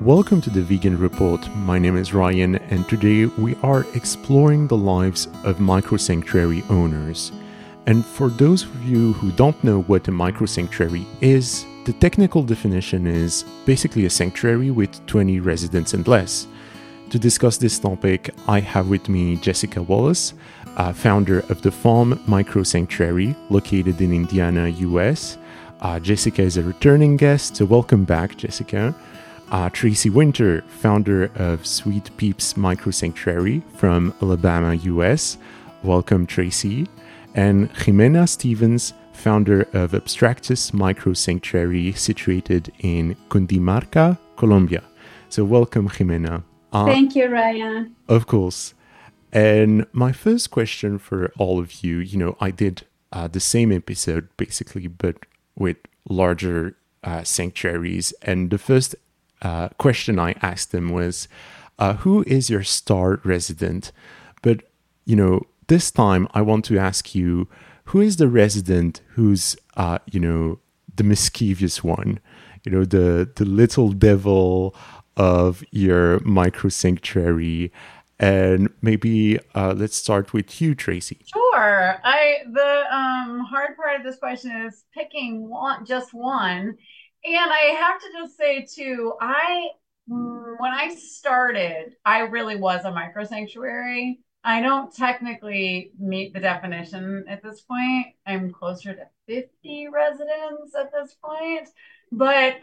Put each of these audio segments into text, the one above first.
Welcome to the Vegan Report. My name is Ryan, and today we are exploring the lives of microsanctuary owners. And for those of you who don't know what a microsanctuary is, the technical definition is basically a sanctuary with 20 residents and less. To discuss this topic, I have with me Jessica Wallace, founder of the Farm Micro Sanctuary located in Indiana, US. Jessica is a returning guest, so welcome back, Jessica. Tracy Winter, founder of Sweet Peeps Micro Sanctuary from Alabama, US. Welcome, Tracy. And Jimena Stevens, founder of Abstractus Micro Sanctuary situated in Cundinamarca, Colombia. So welcome, Jimena. Thank you, Ryan. Of course. And my first question for all of you, I did the same episode basically, but with larger sanctuaries. And the first question I asked them was, who is your star resident? But, this time I want to ask you, who is the resident who's, the mischievous one, the little devil of your micro sanctuary? And maybe let's start with you, Tracy. Sure. The hard part of this question is picking just one. And I have to just say too, when I started, I really was a micro sanctuary. I don't technically meet the definition at this point. I'm closer to 50 residents at this point, but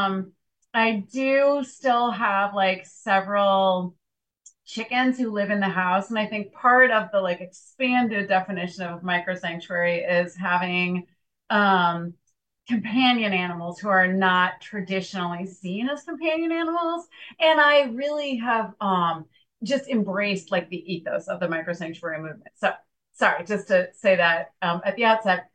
I do still have like several chickens who live in the house. And I think part of the like expanded definition of micro sanctuary is having companion animals who are not traditionally seen as companion animals. And I really have just embraced like the ethos of the micro sanctuary movement. So sorry, just to say that at the outset.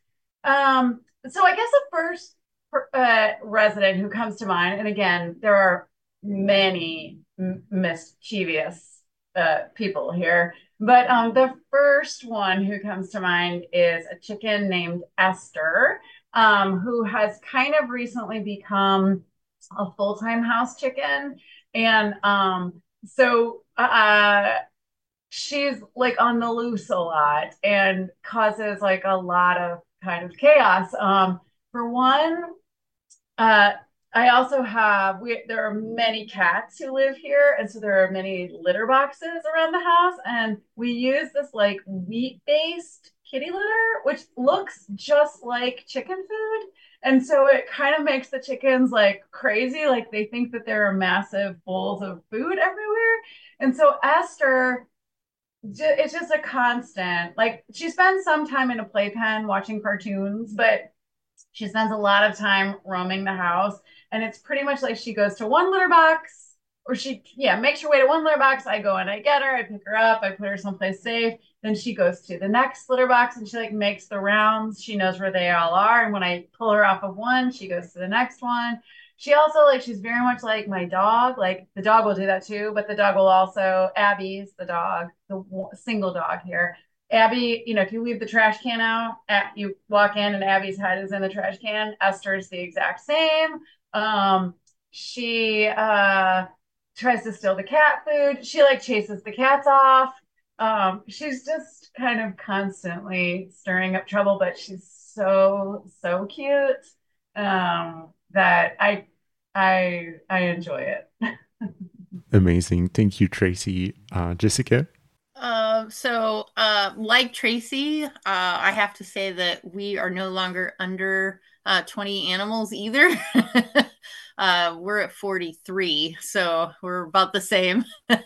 So I guess the first resident who comes to mind, and again, there are many mischievous people here, but the first one who comes to mind is a chicken named Esther, who has kind of recently become a full-time house chicken. And so she's like on the loose a lot and causes like a lot of kind of chaos. For one, I also have, there are many cats who live here. And so there are many litter boxes around the house. And we use this like wheat-based kitty litter, which looks just like chicken food. And so it kind of makes the chickens like crazy. Like they think that there are massive bowls of food everywhere. And so Esther, it's just a constant. Like she spends some time in a playpen watching cartoons, but she spends a lot of time roaming the house. And it's pretty much like she goes to one litter box, or makes her way to one litter box. I go and I get her, I pick her up, I put her someplace safe. Then she goes to the next litter box and she like makes the rounds. She knows where they all are. And when I pull her off of one, she goes to the next one. She also she's very much like my dog. Like the dog will do that too, but the dog will also, Abby's the dog, the single dog here. Abby, if you leave the trash can out, you walk in and Abby's head is in the trash can. Esther's the exact same. She tries to steal the cat food. She chases the cats off. She's just kind of constantly stirring up trouble, but she's so cute that I enjoy it. Amazing. Thank you, Tracy. Jessica? Like Tracy, I have to say that we are no longer under 20 animals either. We're at 43, so we're about the same.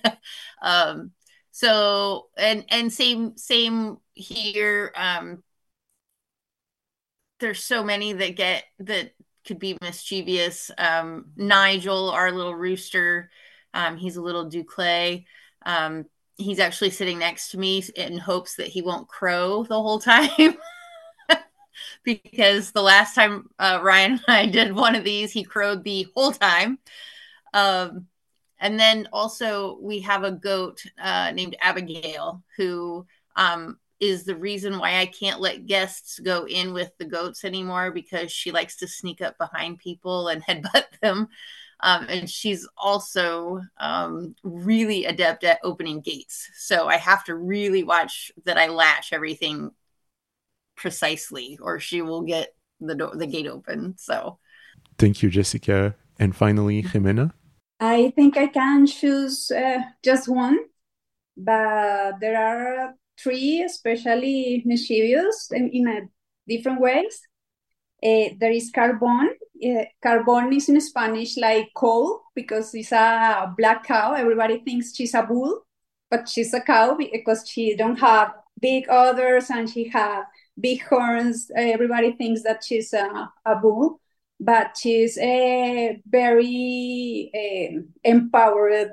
Same here. There's so many that could be mischievous. Nigel, our little rooster, he's a little Duclay. He's actually sitting next to me in hopes that he won't crow the whole time. Because the last time Ryan and I did one of these, he crowed the whole time. And then also we have a goat named Abigail, who is the reason why I can't let guests go in with the goats anymore, because she likes to sneak up behind people and headbutt them. And she's also really adept at opening gates. So I have to really watch that I latch everything precisely, or she will get the gate open. So Thank you, Jessica. And finally, Jimena. I think I can choose just one, but there are three especially mischievous in a different ways. There is Carbon. Carbon is in Spanish like coal because it's a black cow. Everybody thinks she's a bull, but she's a cow because she don't have big udders and she have big horns. Everybody thinks that she's a bull, but she's a very empowered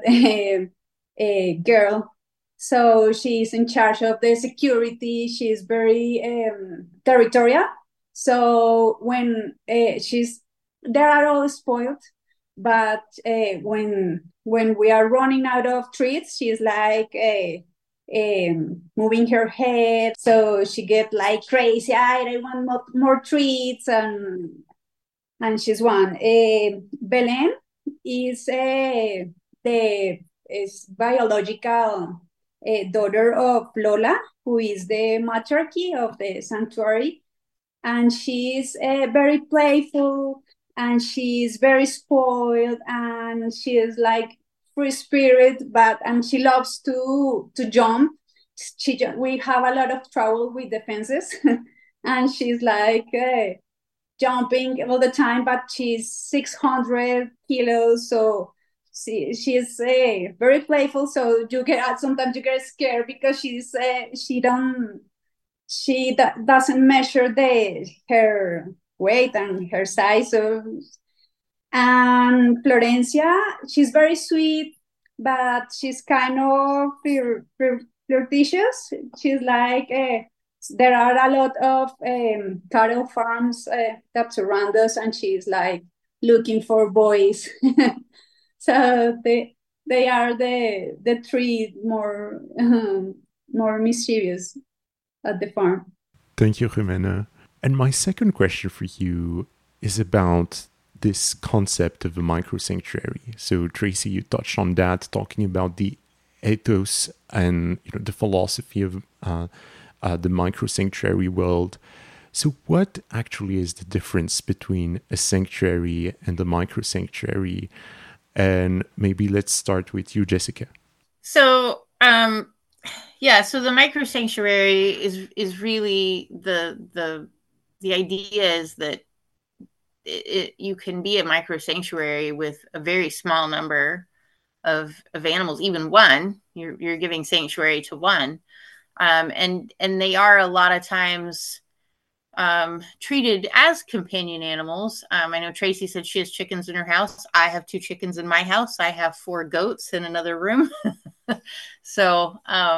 girl. So she's in charge of the security. She's very territorial. So when they are all spoiled, but when we are running out of treats, she's like moving her head. So she get like crazy. I want more treats, and she's one. Belen is the biological daughter of Lola, who is the matriarchy of the sanctuary. And she's very playful, and she's very spoiled, and she is like free spirit, and she loves to jump. We have a lot of trouble with the fences, and she's like jumping all the time, but she's 600 kilos, so she's very playful. So sometimes you get scared because she doesn't measure her weight and her size. And Florencia, she's very sweet, but she's kind of flirtatious. She's like, there are a lot of cattle farms that surround us, and she's like looking for boys. So they are the three more mischievous at the farm. Thank you, Jimena. And my second question for you is about this concept of a micro sanctuary. So, Tracy, you touched on that, talking about the ethos and the philosophy of the micro sanctuary world. So, what actually is the difference between a sanctuary and a micro sanctuary? And maybe let's start with you, Jessica. So, so the micro sanctuary is really the idea is that you can be a micro sanctuary with a very small number of animals, even one. You're giving sanctuary to one, and they are a lot of times treated as companion animals. I know Tracy said she has chickens in her house. I have 2 chickens in my house. I have 4 goats in another room. So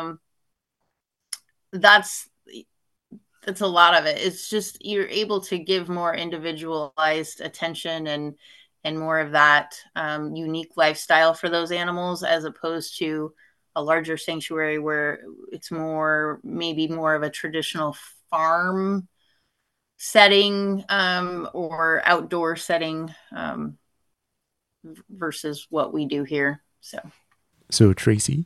that's a lot of it. It's just you're able to give more individualized attention and more of that unique lifestyle for those animals, as opposed to a larger sanctuary where it's maybe more of a traditional farm setting or outdoor setting versus what we do here. So Tracy?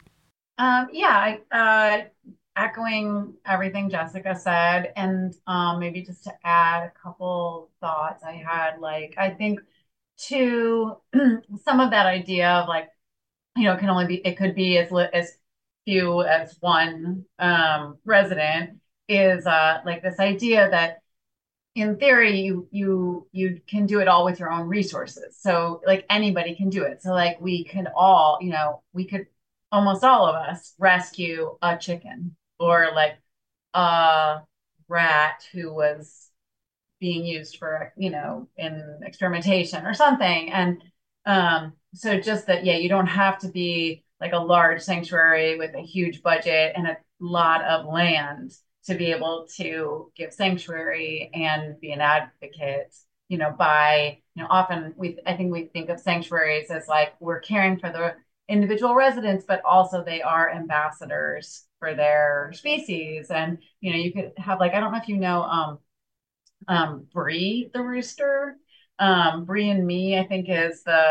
Echoing everything Jessica said, and maybe just to add a couple thoughts I had, like, I think to some of that idea of like, it could be as few as one resident, is like this idea that in theory you can do it all with your own resources. So like anybody can do it. So like we could almost all of us rescue a chicken, or like a rat who was being used for, in experimentation or something. And so just that, you don't have to be like a large sanctuary with a huge budget and a lot of land to be able to give sanctuary and be an advocate, often I think we think of sanctuaries as like we're caring for the individual residents, but also they are ambassadors for their species. And, you could have like, I don't know if you know, Bree the rooster. Bree and Me, I think, is the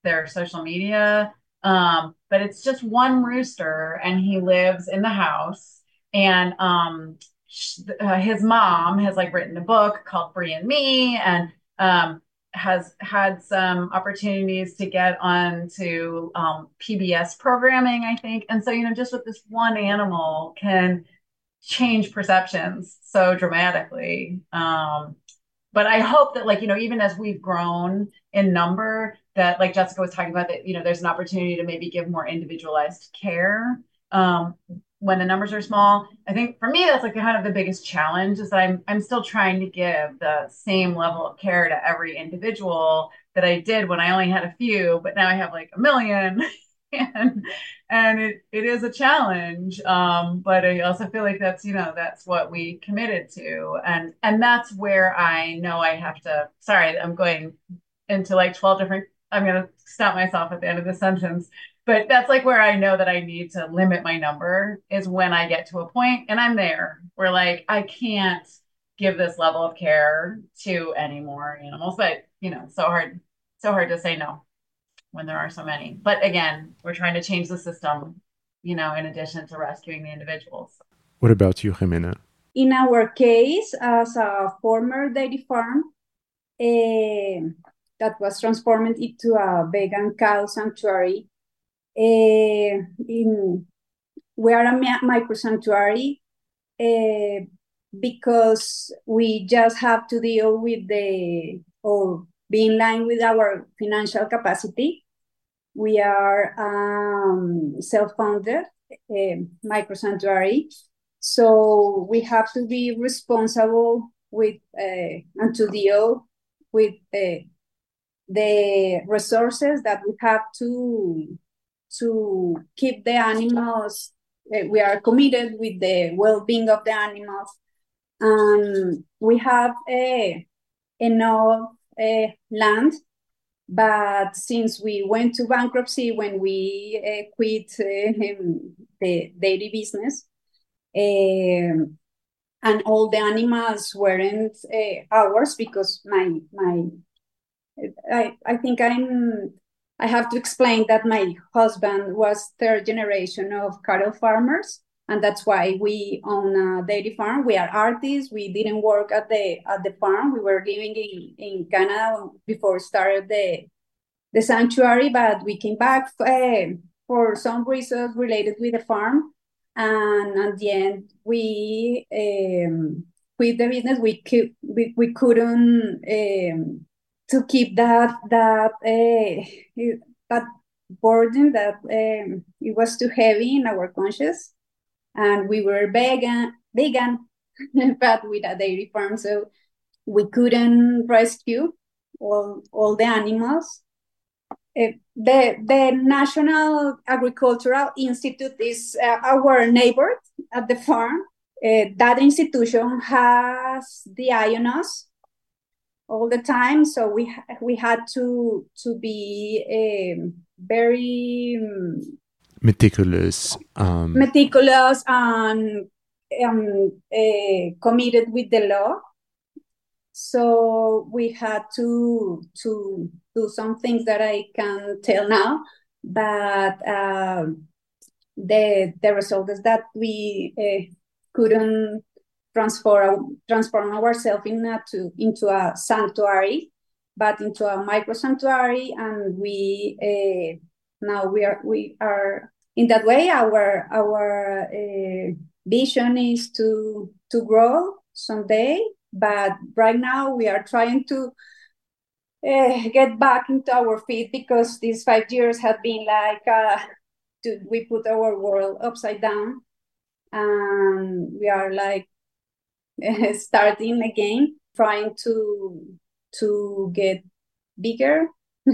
their social media. But it's just one rooster, and he lives in the house. And his mom has like written a book called Free and Me, and has had some opportunities to get onto PBS programming, I think. And so, just with this one animal can change perceptions so dramatically. But I hope that, like, even as we've grown in number, that, like Jessica was talking about, that, there's an opportunity to maybe give more individualized care when the numbers are small. I think for me, that's like kind of the biggest challenge, is that I'm still trying to give the same level of care to every individual that I did when I only had a few, but now I have like a million. and it is a challenge, but I also feel like that's what we committed to, and that's where I know I have to. Sorry, I'm going into like 12 different. I'm going to stop myself at the end of the sentence, but that's like where I know that I need to limit my number, is when I get to a point, and I'm there, where like I can't give this level of care to any more animals. But so hard to say no when there are so many. But again, we're trying to change the system, in addition to rescuing the individuals. What about you, Jimena? In our case, as a former dairy farm that was transformed into a vegan cow sanctuary, we are a micro sanctuary because we just have to deal with or be in line with our financial capacity. We are self-funded micro sanctuary, so we have to be responsible with and to deal with the resources that we have to keep the animals. We are committed with the well-being of the animals, and we have enough land. But since we went to bankruptcy when we quit the dairy business, and all the animals weren't ours, because I think I have to explain that my husband was third generation of cattle farmers, and that's why we own a dairy farm. We are artists. We didn't work at the farm. We were living in Canada before we started the sanctuary, but we came back for some reasons related with the farm. And at the end, we quit the business. We couldn't to keep that burden, that it was too heavy in our conscience. And we were vegan, but with a dairy farm, so we couldn't rescue all the animals. The National Agricultural Institute is our neighbor at the farm. That institution has the eye on us all the time, so we had to be very meticulous and committed with the law. So we had to do some things that I can tell now, but the result is that we couldn't transform ourselves into a sanctuary, but into a micro sanctuary, and we now we are in that way. Our vision is to grow someday, but right now we are trying to get back into our feet, because these 5 years have been like we put our world upside down, and we are like starting again, trying to get bigger.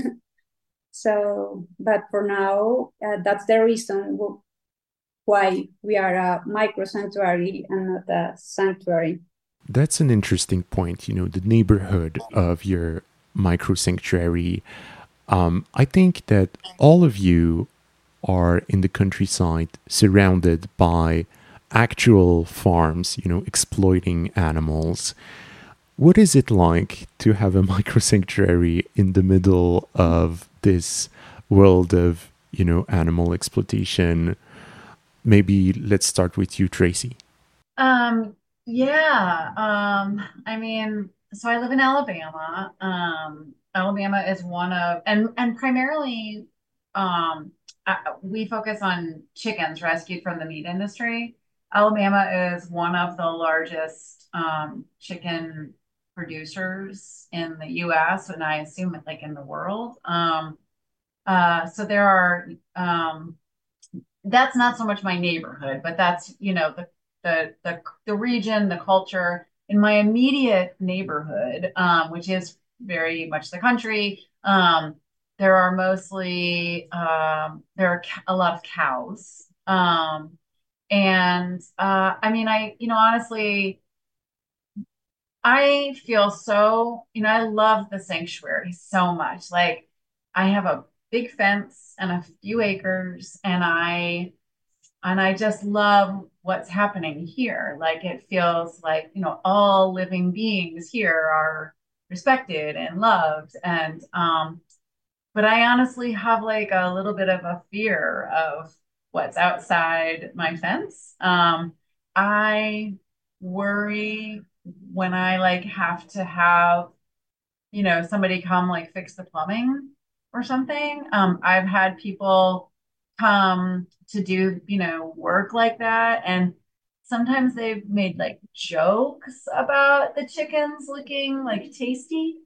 So, but for now, that's the reason why we are a micro sanctuary and not a sanctuary. That's an interesting point. The neighborhood of your micro sanctuary. I think that all of you are in the countryside, surrounded by actual farms, exploiting animals. What is it like to have a micro sanctuary in the middle of this world of, animal exploitation. Maybe let's start with you, Tracy. Yeah. I mean, so I live in Alabama. Alabama is one of, and primarily, we focus on chickens rescued from the meat industry. Alabama is one of the largest chicken producers in the U.S. and I assume like in the world. So there are that's not so much my neighborhood, but that's the region, the culture in my immediate neighborhood, which is very much the country. There are mostly there are a lot of cows, and I mean, honestly, I feel so, I love the sanctuary so much. Like, I have a big fence and a few acres, and I just love what's happening here. Like, it feels like, all living beings here are respected and loved. But I honestly have like a little bit of a fear of what's outside my fence. I worry when I like have to have, somebody come like fix the plumbing or something. I've had people come to do, work like that. And sometimes they've made like jokes about the chickens looking like tasty,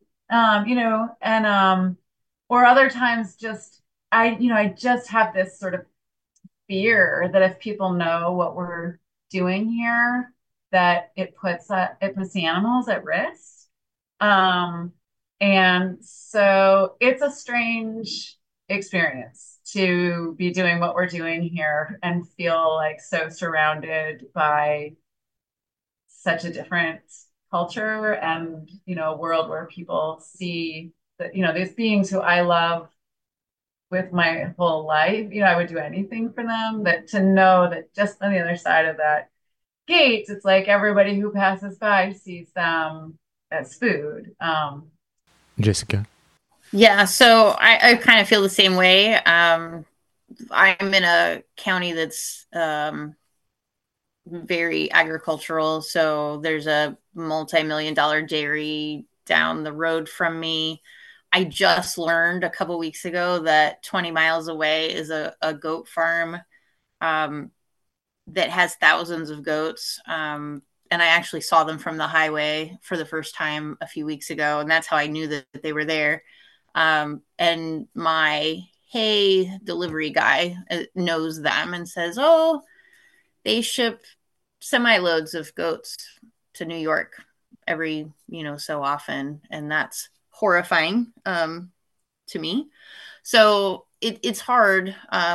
or other times just, I just have this sort of fear that if people know what we're doing here, that it puts the animals at risk. Um, and so it's a strange experience to be doing what we're doing here and feel like so surrounded by such a different culture and, a world where people see that, these beings who I love with my whole life, I would do anything for them, that to know that just on the other side of that gate, it's like everybody who passes by sees them as food. Jessica. Yeah, so I kind of feel the same way. I'm in a county that's very agricultural. So there's a multi-million-dollar dairy down the road from me. I just learned a couple weeks ago that 20 miles away is a goat farm that has thousands of goats. And I actually saw them from the highway for the first time a few weeks ago. And that's how I knew that they were there. And my hay delivery guy knows them and says, oh, they ship semi-loads of goats to New York every, so often. And that's horrifying to me. So it's hard.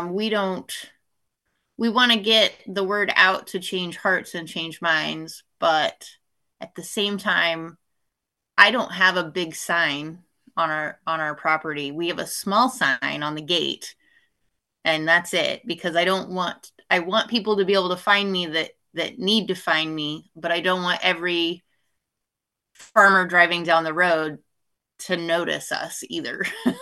We want to get the word out to change hearts and change minds. But at the same time, I don't have a big sign on our property. We have a small sign on the gate, and that's it, because I want people to be able to find me that need to find me, but I don't want every farmer driving down the road to notice us either.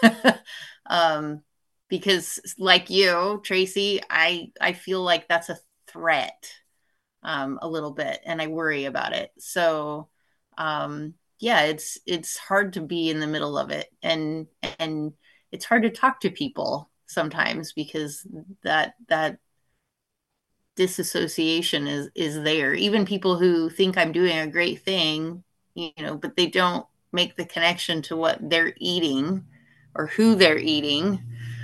Because like you, Tracy, I feel like that's a threat a little bit, and I worry about it. So yeah, it's hard to be in the middle of it, and it's hard to talk to people sometimes because that disassociation is there. Even people who think I'm doing a great thing, but they don't make the connection to what they're eating or who they're eating.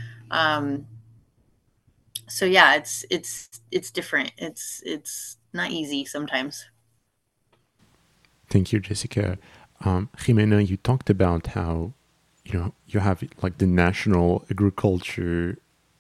So yeah, it's different. It's not easy sometimes. Thank you, Jessica. Jimena, you talked about how, you have like the National Agriculture,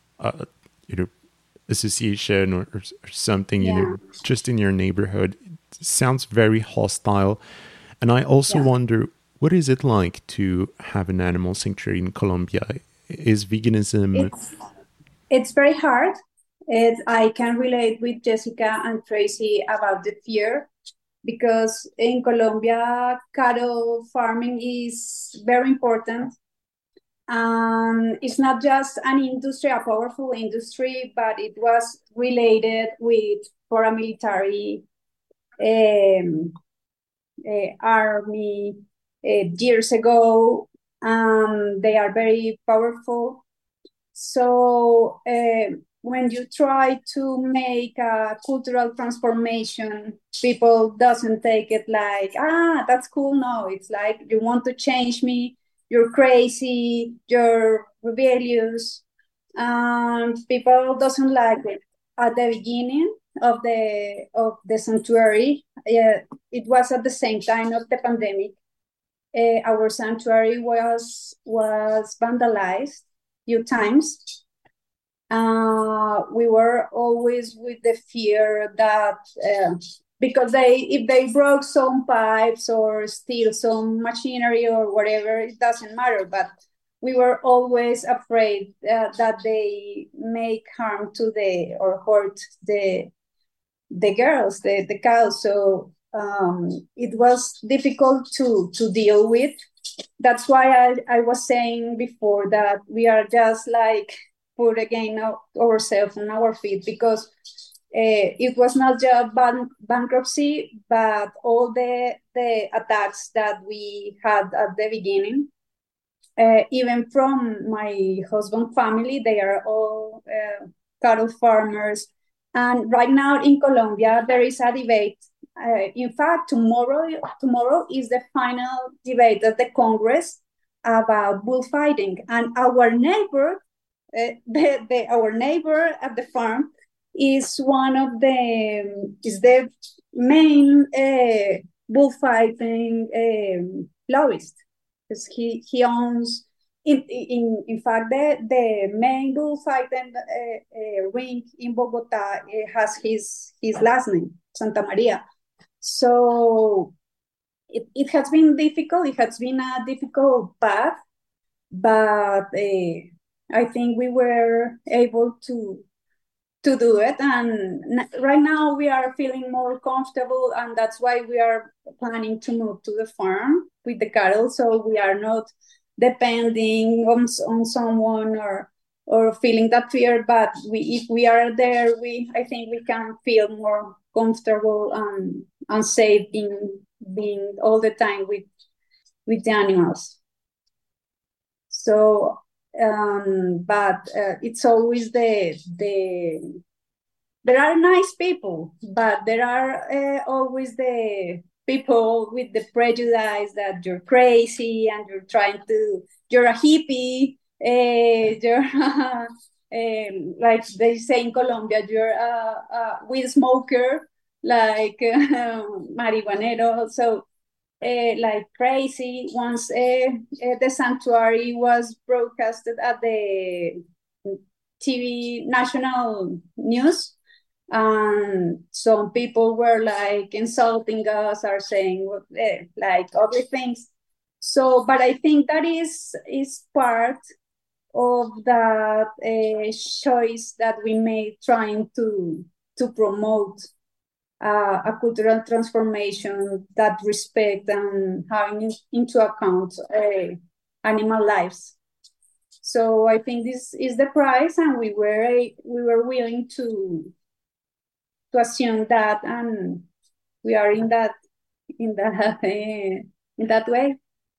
association or something, just in your neighborhood. It sounds very hostile. And I also wonder, what is it like to have an animal sanctuary in Colombia? Is veganism... It's very hard. I can relate with Jessica and Tracy about the fear, because in Colombia, cattle farming is very important. It's not just an industry, a powerful industry, but it was related with paramilitary army years ago. They are very powerful. So when you try to make a cultural transformation, people doesn't take it like, that's cool. No, it's like, you want to change me, you're crazy, you're rebellious. People doesn't like it. At the beginning of the sanctuary, it was at the same time of the pandemic. Our sanctuary was vandalized few times. We were always with the fear that because if they broke some pipes or steal some machinery or whatever, it doesn't matter. But we were always afraid that they make harm to or hurt the girls, the cows. So it was difficult to deal with. That's why I was saying before that we are just like put again ourselves on our feet, because it was not just bankruptcy, but all the attacks that we had at the beginning. Even from my husband's family, they are all cattle farmers. And right now in Colombia, there is a debate. In fact, tomorrow is the final debate of the Congress about bullfighting. And our neighbor, our neighbor at the farm, is the main bullfighting lobbyist, because he owns. In fact, the main bullfighting ring in Bogota has his last name, Santa Maria. So it has been difficult. It has been a difficult path, but I think we were able to do it. And right now we are feeling more comfortable, and that's why we are planning to move to the farm with the cattle, so we are not depending on someone or feeling that fear. But if we are there, I think we can feel more comfortable and safe in being all the time with the animals. So but it's always there are nice people, but there are always the people with the prejudice that you're crazy and you're a hippie, you're like they say in Colombia, you're a weed smoker, like marihuanero. So like crazy. Once the sanctuary was broadcasted at the TV national news, and some people were like insulting us or saying like ugly things. So, but I think that is part of that choice that we made, trying to promote a cultural transformation that respect and having into account animal lives. So I think this is the price, and we were willing to assume that, and we are in that way.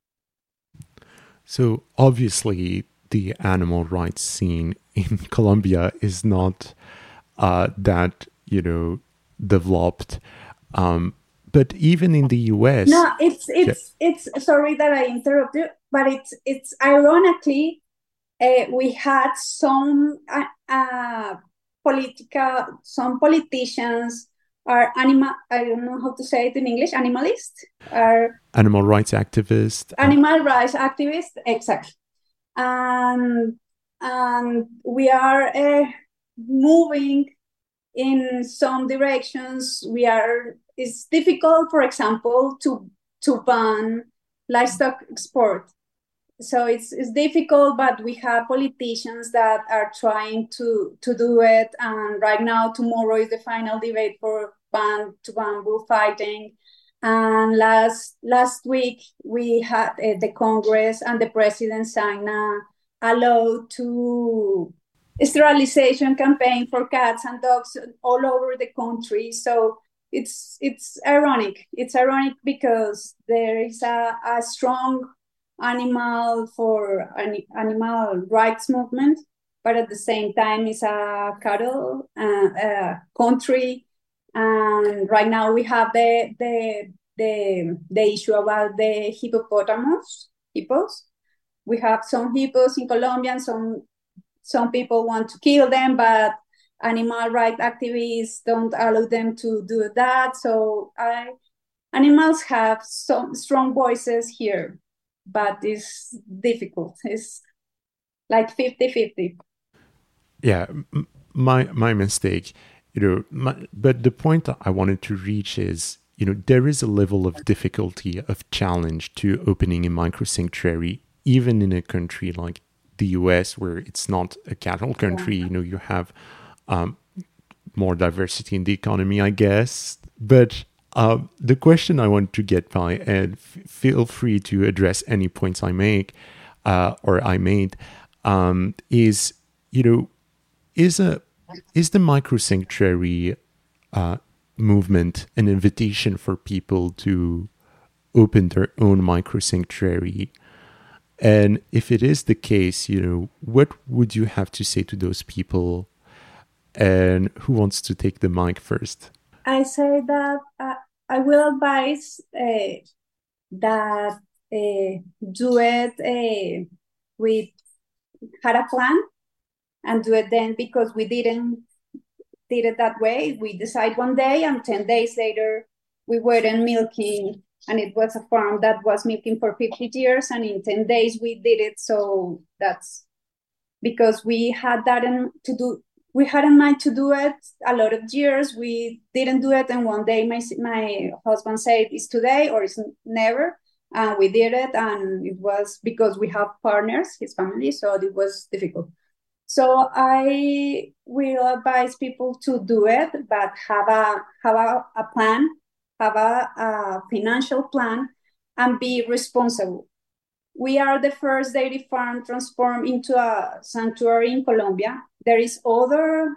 So obviously, the animal rights scene in Colombia is not that developed, but even in the U.S. No, it's sorry that I interrupted, but it's ironically we had some politicians are I don't know how to say it in English, animalists, are animal rights activists. Animal rights activists, exactly. And we are moving in some directions. It's difficult, for example, to ban livestock export. So it's difficult, but we have politicians that are trying to do it. And right now, tomorrow is the final debate to ban bullfighting. And last week we had the Congress and the president signed allowed to sterilization campaign for cats and dogs all over the country. So it's ironic. It's ironic because there is a strong animal rights movement, but at the same time it's a cattle country. And right now we have the issue about the hippos. We have some hippos in Colombia, and some people want to kill them, but animal rights activists don't allow them to do that. So animals have some strong voices here, but it's difficult. It's like 50-50. Yeah, my mistake. But the point I wanted to reach is, there is a level of difficulty, of challenge to opening a micro sanctuary, even in a country like the US, where it's not a cattle country. You have more diversity in the economy, I guess. But the question I want to get by, and feel free to address any points I make or I made, is, is the micro sanctuary movement an invitation for people to open their own micro sanctuary? And if it is the case, what would you have to say to those people? And who wants to take the mic first? I say that I will advise that do it with had a plan and do it then, because we did it that way. We decide one day, and 10 days later we weren't milking, and it was a farm that was milking for 50 years, and in 10 days we did it. So that's because we had that we had in mind to do it a lot of years. We didn't do it, and one day my husband said, it's today or it's never, and we did it. And it was because we have partners, his family, so it was difficult. So I will advise people to do it, but have a plan, have a financial plan, and be responsible. We are the first dairy farm transformed into a sanctuary in Colombia. There is other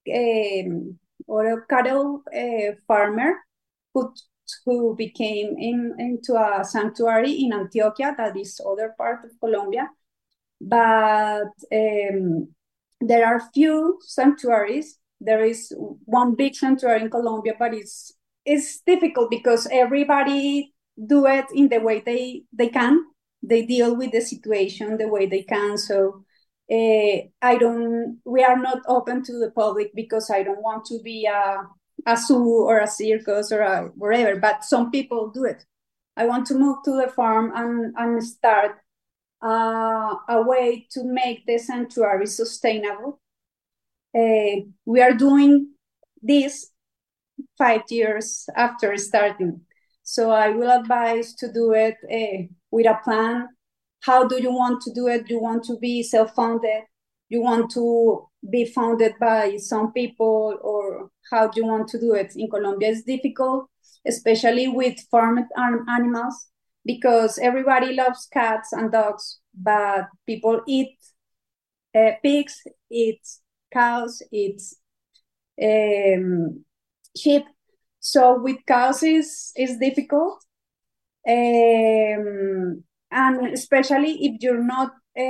cattle farmer who became into a sanctuary in Antioquia, that is other part of Colombia. But there are few sanctuaries. There is one big sanctuary in Colombia, but it's difficult because everybody do it in the way they can. They deal with the situation the way they can. So we are not open to the public because I don't want to be a zoo or a circus or whatever, but some people do it. I want to move to the farm and start a way to make the sanctuary sustainable. We are doing this 5 years after starting. So I will advise to do it with a plan. How do you want to do it? Do you want to be self-funded? You want to be funded by some people, or how do you want to do it? In Colombia, it's difficult, especially with farmed animals, because everybody loves cats and dogs, but people eat pigs, eat cows, eat sheep. So with cows is difficult, and especially if you're not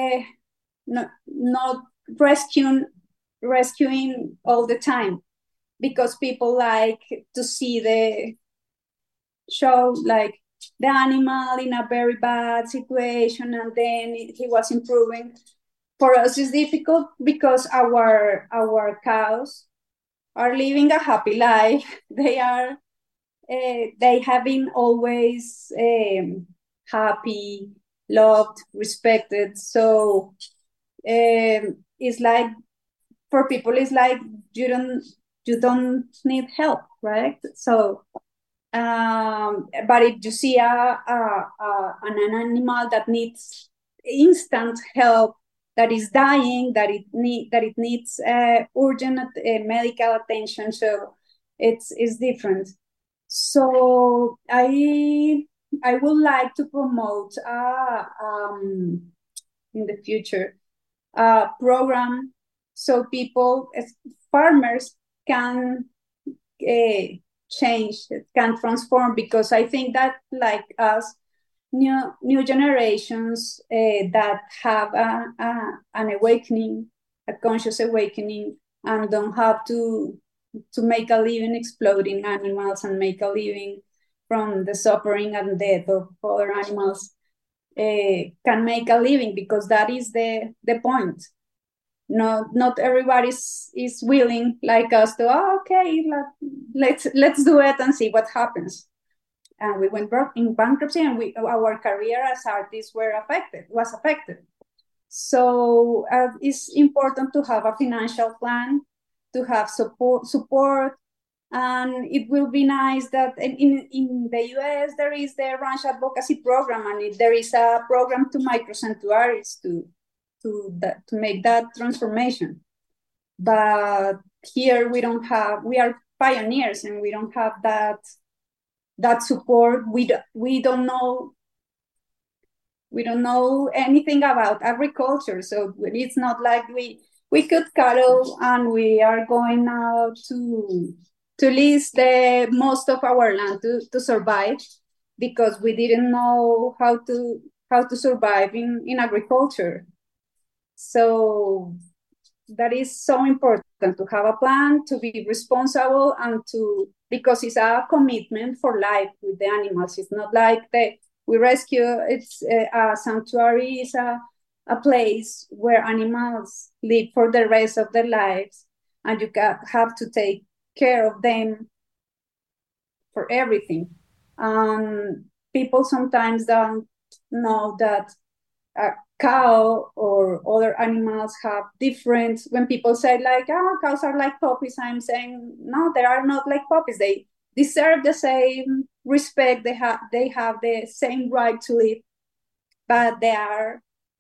rescuing all the time, because people like to see the show like the animal in a very bad situation and then he was improving. For us, it's difficult because our cows are living a happy life. They have been always happy, loved, respected. So it's like, for people, it's like you don't need help, right? So but if you see an animal that needs instant help, that is dying, that it needs urgent medical attention, so it's different. So I would like to promote in the future a program so people, farmers, can change, can transform, because I think that, like us, new generations that have an awakening, a conscious awakening, and don't have to make a living exploiting animals and make a living from the suffering and death of other animals, can make a living, because that is the point. Not everybody is willing like us to, okay, let's do it and see what happens. And we went in bankruptcy, and our career as artists was affected. So it's important to have a financial plan, to have support. And it will be nice that in the US there is the ranch advocacy program, and there is a program to microsanctuaries to make that transformation. But here we are pioneers, and we don't have that support. We don't know anything about agriculture, so it's not like we could cattle and we are going now to lease the most of our land to survive, because we didn't know how to survive in agriculture. So that is so important, to have a plan, to be responsible, and because it's a commitment for life with the animals. It's not like we rescue. It's a sanctuary is a place where animals live for the rest of their lives, and you have to take care of them for everything. People sometimes don't know that a cow or other animals have different. When people say like, cows are like puppies, I'm saying no, they are not like puppies. They deserve the same respect. They have the same right to live, but they are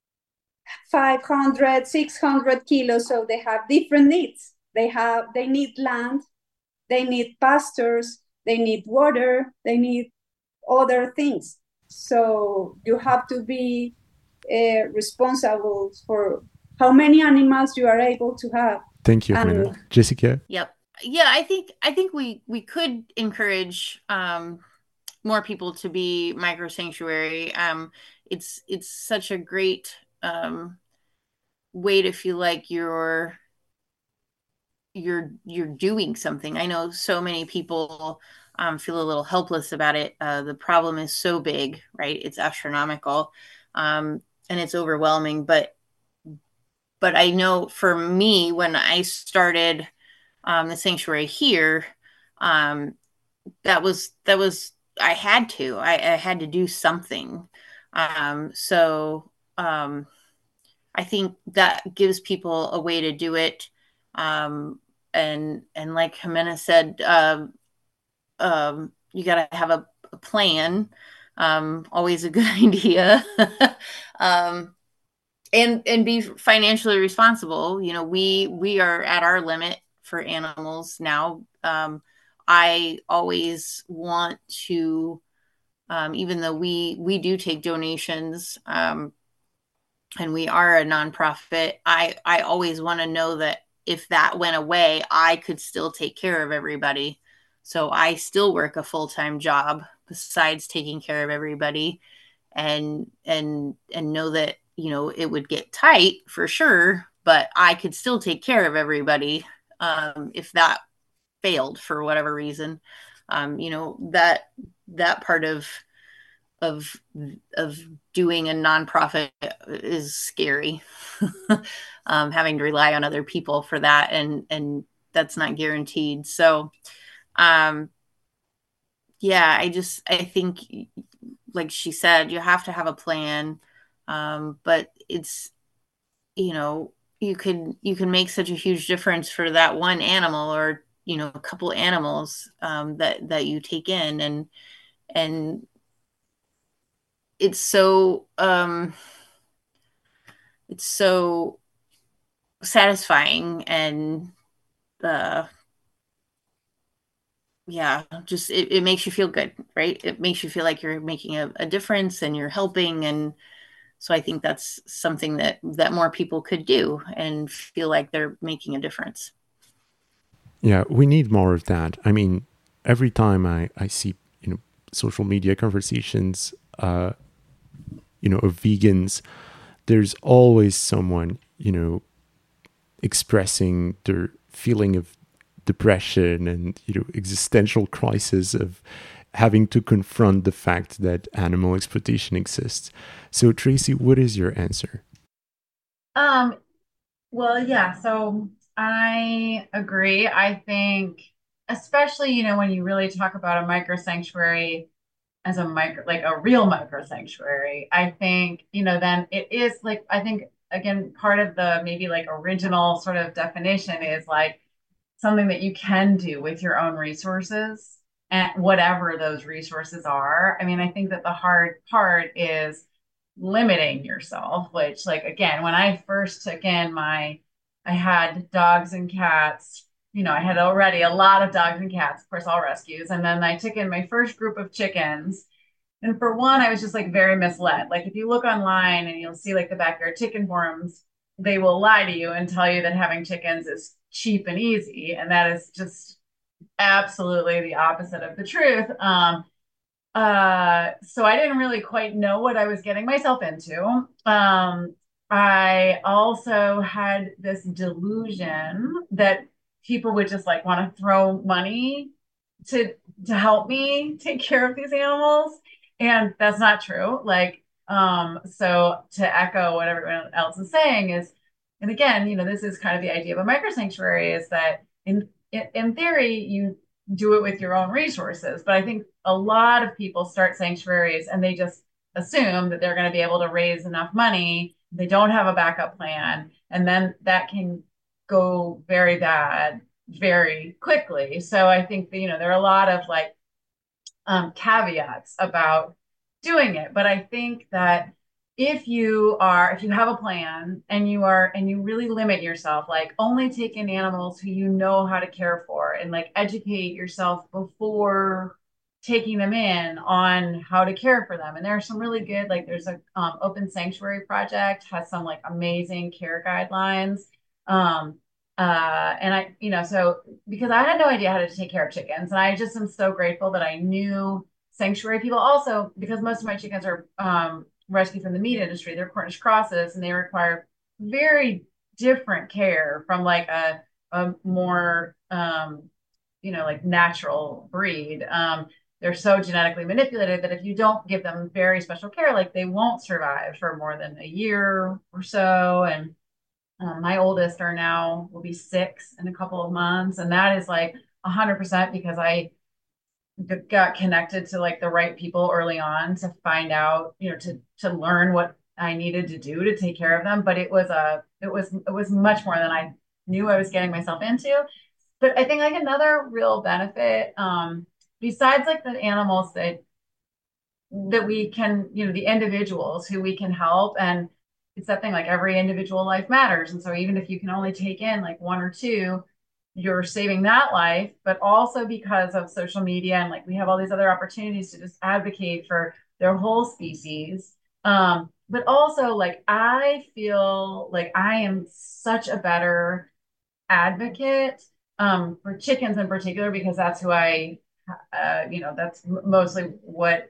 500, 600 kilos, so they have different needs. They need land, they need pastures, they need water, they need other things. So you have to be responsible for how many animals you are able to have. Thank you, Jimena. Jessica? Yep. Yeah, I think we could encourage more people to be micro sanctuary. It's such a great way to feel like you're doing something. I know so many people feel a little helpless about it. The problem is so big, right? It's astronomical, and it's overwhelming. But I know for me, when I started the sanctuary here, that was I had to do something. So I think that gives people a way to do it. And like Jimena said, you got to have a plan. Always a good idea. And be financially responsible. You know, we are at our limit for animals now. I always want to, even though we do take donations, and we are a nonprofit, I always want to know that if that went away, I could still take care of everybody. So I still work a full-time job besides taking care of everybody, and know that, you know, it would get tight for sure, but I could still take care of everybody if that failed for whatever reason. You know, that part of doing a nonprofit is scary. Having to rely on other people for that, and that's not guaranteed. So yeah, I think, like she said, you have to have a plan. But it's, you know, you can make such a huge difference for that one animal, or, you know, a couple animals that you take in, and it's so satisfying, and yeah, just it makes you feel good, right? It makes you feel like you're making a difference, and you're helping, and So I think that's something that more people could do and feel like they're making a difference. Yeah, we need more of that. I mean, every time I see, social media conversations, of vegans, there's always someone, expressing their feeling of depression and, existential crisis of having to confront the fact that animal exploitation exists. So, Tracy, what is your answer? Well, yeah, so I agree. I think, especially, when you really talk about a micro sanctuary as a like a real micro sanctuary, I think, then it is like, I think, again, part of the maybe like original sort of definition is like something that you can do with your own resources and whatever those resources are. I mean, I think that the hard part is limiting yourself, which, like, again, when I first took in I had dogs and cats. I had already a lot of dogs and cats, of course, all rescues. And then I took in my first group of chickens. And for one, I was just like very misled. Like, if you look online and you'll see like the backyard chicken forums, they will lie to you and tell you that having chickens is cheap and easy. And that is just absolutely the opposite of the truth. So I didn't really quite know what I was getting myself into. I also had this delusion that people would just like want to throw money to help me take care of these animals, and that's not true. Like, so to echo what everyone else is saying is, and again, this is kind of the idea of a micro sanctuary, is that in theory you do it with your own resources. But I think a lot of people start sanctuaries and they just assume that they're going to be able to raise enough money. They don't have a backup plan. And then that can go very bad very quickly. So I think that, there are a lot of like caveats about doing it. But I think that if you have a plan and you really limit yourself, like only take in animals who you know how to care for, and like educate yourself before taking them in on how to care for them. And there are some really good, like there's a Open Sanctuary Project has some like amazing care guidelines. And so because I had no idea how to take care of chickens, and I just am so grateful that I knew sanctuary people. Also, because most of my chickens are rescued from the meat industry, they're Cornish crosses, and they require very different care from like a more like natural breed. They're so genetically manipulated that if you don't give them very special care, like they won't survive for more than a year or so. And my oldest will be 6 in a couple of months. And that is like 100% because I got connected to like the right people early on to find out, to learn what I needed to do to take care of them. But it was much more than I knew I was getting myself into. But I think like another real benefit, besides like the animals that we can, the individuals who we can help, and it's that thing like every individual life matters. And so even if you can only take in like one or two, you're saving that life. But also because of social media and like we have all these other opportunities to just advocate for their whole species. But also like I feel like I am such a better advocate for chickens in particular, because that's who that's mostly what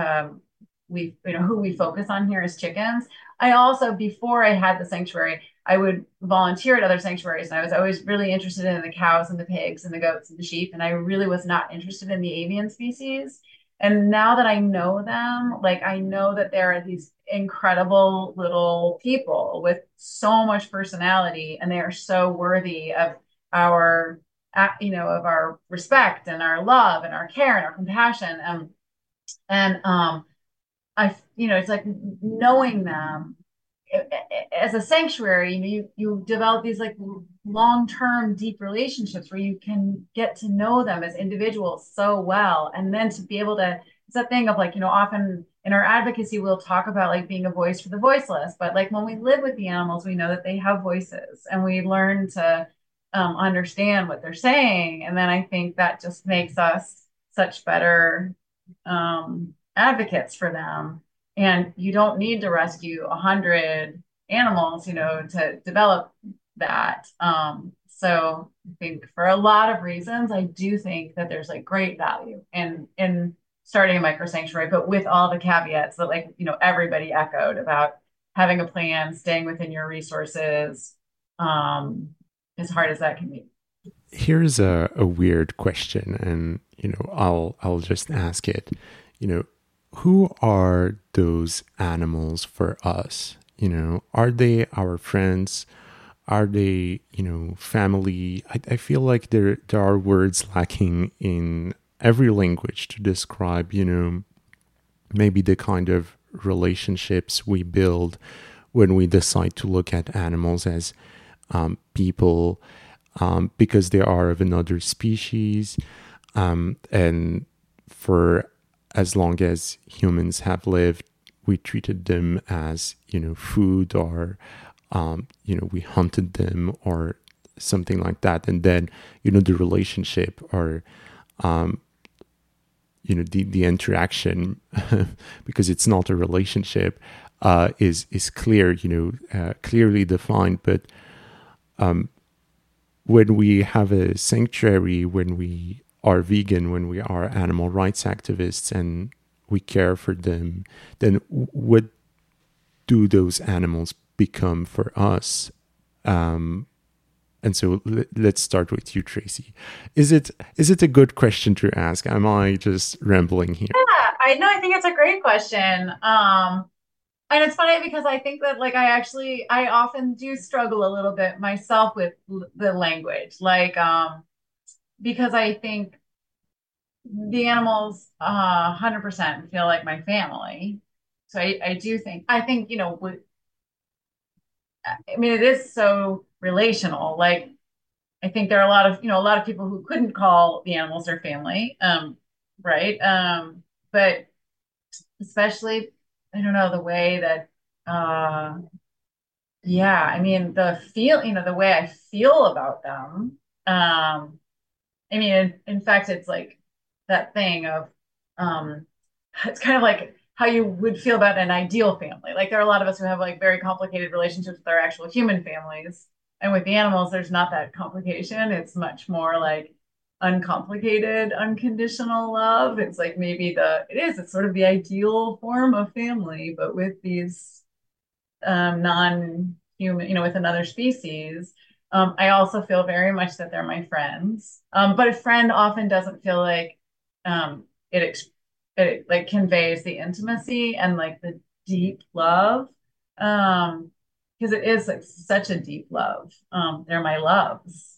who we focus on here is chickens. I also, before I had the sanctuary, I would volunteer at other sanctuaries, and I was always really interested in the cows and the pigs and the goats and the sheep, and I really was not interested in the avian species. And now that I know them, like I know that there are these incredible little people with so much personality, and they are so worthy of our of our respect and our love and our care and our compassion. And it's like knowing them as a sanctuary, you develop these like long-term deep relationships where you can get to know them as individuals so well. And then to be able to, it's that thing of like, often in our advocacy, we'll talk about like being a voice for the voiceless, but like when we live with the animals, we know that they have voices, and we learn to understand what they're saying. And then I think that just makes us such better advocates for them. And you don't need to rescue 100 animals, to develop that. So I think for a lot of reasons, I do think that there's like great value in starting a micro sanctuary, but with all the caveats that everybody echoed about having a plan, staying within your resources, as hard as that can be. Here's a weird question, and I'll just ask it. Who are those animals for us? Are they our friends? Are they, family? I feel like there are words lacking in every language to describe, maybe the kind of relationships we build when we decide to look at animals as people, because they are of another species, and for as long as humans have lived, we treated them as food, or we hunted them or something like that, and then the relationship, or the interaction, because it's not a relationship, is clear, clearly defined. But when we have a sanctuary, when we are vegan, when we are animal rights activists, and we care for them, then what do those animals become for us? And so let's start with you, Tracy. Is it a good question to ask? Am I just rambling here? Yeah, I know. I think it's a great question. And it's funny because I think that I often do struggle a little bit myself with the language, because I think the animals 100% feel like my family. So I think, I mean, it is so relational. Like, I think there are a lot of people who couldn't call the animals their family, right? But especially, I don't know, the way that, yeah, I mean, the way I feel about them. I mean, in fact, it's like that thing of, um, it's kind of like how you would feel about an ideal family. Like there are a lot of us who have like very complicated relationships with our actual human families. And with the animals, there's not that complication. It's much more like uncomplicated, unconditional love. It's like it's sort of the ideal form of family, but with these non-human, with another species. I also feel very much that they're my friends. But a friend often doesn't feel like it, it like conveys the intimacy and like the deep love. Because it is like such a deep love. They're my loves.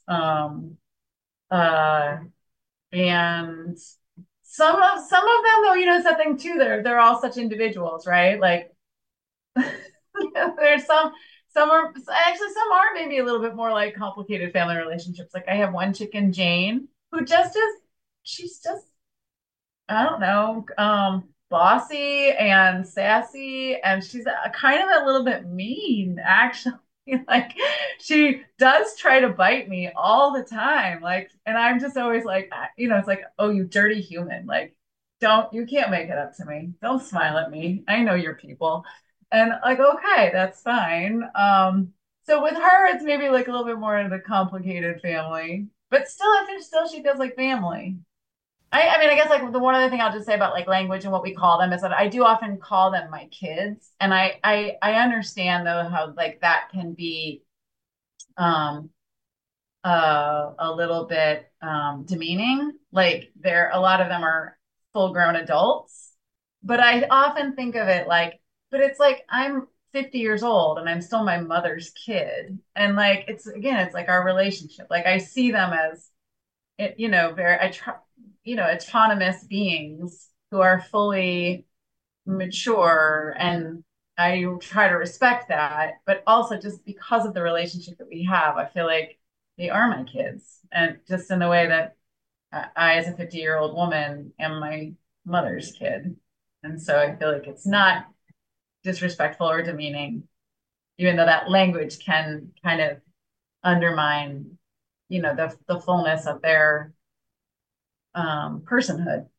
Uh, and some of them though, it's that thing too. They're all such individuals, right? Like there's some are maybe a little bit more like complicated family relationships. Like I have one chicken, Jane, who she's just, I don't know, bossy and sassy, and she's kind of a little bit mean, actually. Like she does try to bite me all the time. Like, and I'm just always like, it's like, oh, you dirty human. Like, you can't make it up to me. Don't smile at me. I know you're people. And like, okay, that's fine. So with her, it's maybe like a little bit more of the complicated family, but still, I think still she feels like family. I mean, I guess like the one other thing I'll just say about like language and what we call them is that I do often call them my kids, and I understand though how like that can be um a little bit demeaning. Like a lot of them are full grown adults, but I often think of it like, but it's like I'm 50 years old and I'm still my mother's kid, and like it's like our relationship. Like I see them as very autonomous beings who are fully mature, and I try to respect that, but also just because of the relationship that we have, I feel like they are my kids, and just in the way that I as a 50-year-old woman am my mother's kid. And so I feel like it's not disrespectful or demeaning, even though that language can kind of undermine the fullness of their personhood.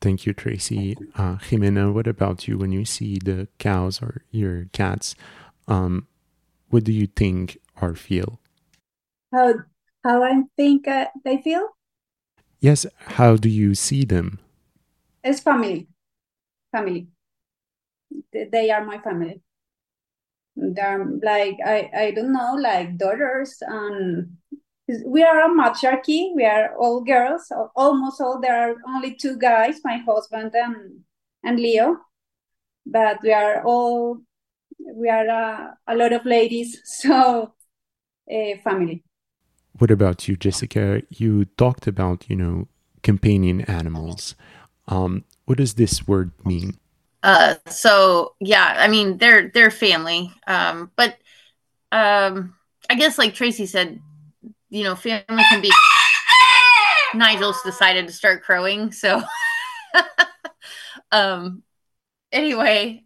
Thank you, Tracy. Jimena, what about you? When you see the cows or your cats, what do you think or feel? How I think they feel? Yes, how do you see them? It's family. Family. They are my family. They're like I don't know, like daughters, and we are a matriarchy. We are all girls, almost all. There are only two guys, my husband and Leo, but we are a lot of ladies, so family. What about you, Jessica? You talked about, companion animals. What does this word mean? So yeah, I mean they're family. But I guess like Tracy said, family can be. Nigel's decided to start crowing, so anyway,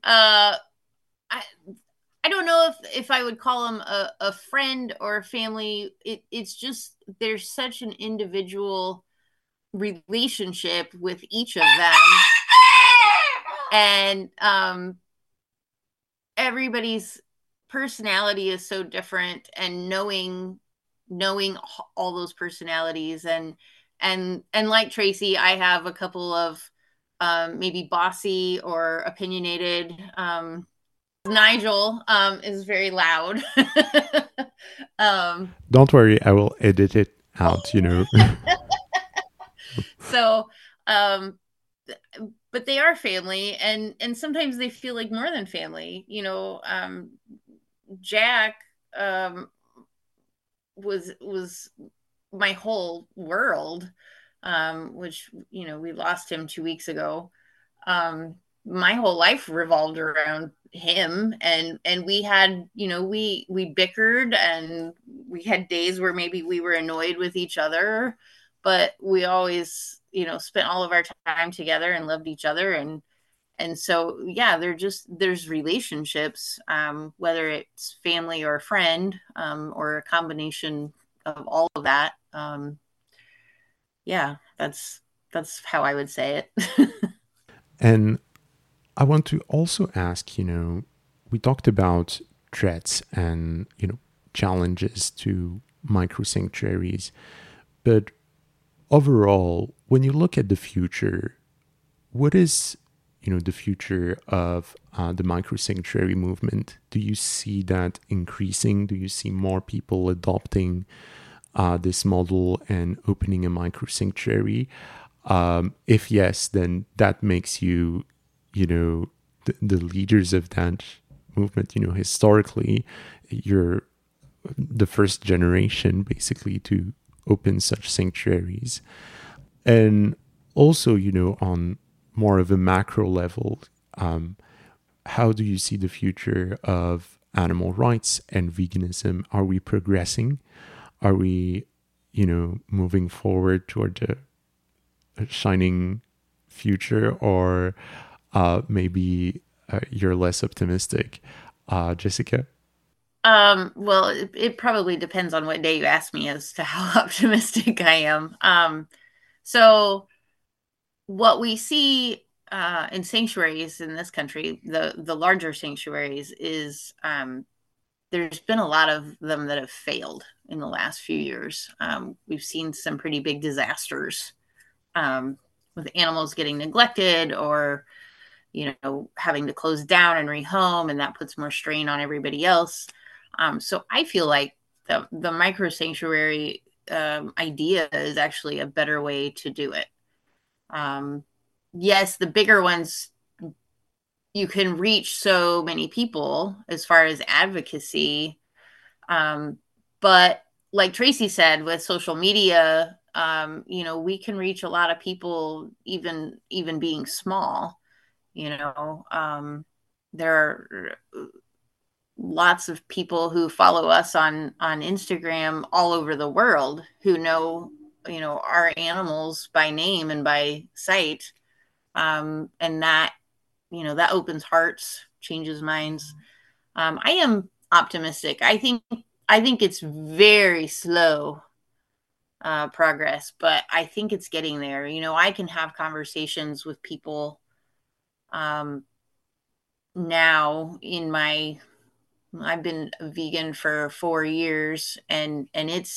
I don't know if I would call him a friend or a family. It's just there's such an individual relationship with each of them, and everybody's personality is so different, and knowing all those personalities and like Tracy, I have a couple of maybe bossy or opinionated. Nigel is very loud. Don't worry, I will edit it out, So, but they are family, and sometimes they feel like more than family. Jack was my whole world, which we lost him 2 weeks ago. My whole life revolved around him, and we had we bickered, and we had days where maybe we were annoyed with each other, but we always spent all of our time together and loved each other, and so yeah, there's relationships, whether it's family or a friend, or a combination of all of that. Yeah, that's how I would say it. And I want to also ask, we talked about threats and, challenges to micro sanctuaries, but overall, when you look at the future, what is, the future of the micro sanctuary movement? Do you see that increasing? Do you see more people adopting this model and opening a micro sanctuary? If yes, then that makes you, the leaders of that movement. Historically, you're the first generation basically to open such sanctuaries. And also, on more of a macro level, how do you see the future of animal rights and veganism? Are we progressing? Are we, moving forward toward a shining future, or maybe you're less optimistic? Jessica? Well, it probably depends on what day you ask me as to how optimistic I am. So what we see in sanctuaries in this country, the larger sanctuaries, is there's been a lot of them that have failed in the last few years. We've seen some pretty big disasters, with animals getting neglected, or having to close down and rehome, and that puts more strain on everybody else. So I feel like the micro sanctuary idea is actually a better way to do it. Yes, the bigger ones, you can reach so many people as far as advocacy. But like Tracy said, with social media, we can reach a lot of people, even being small. There are lots of people who follow us on Instagram all over the world who know our animals by name and by sight, and that that opens hearts, changes minds. I am optimistic. I think it's very slow progress, but I think it's getting there. You know, I can have conversations with people now in my, I've been a vegan for 4 years, and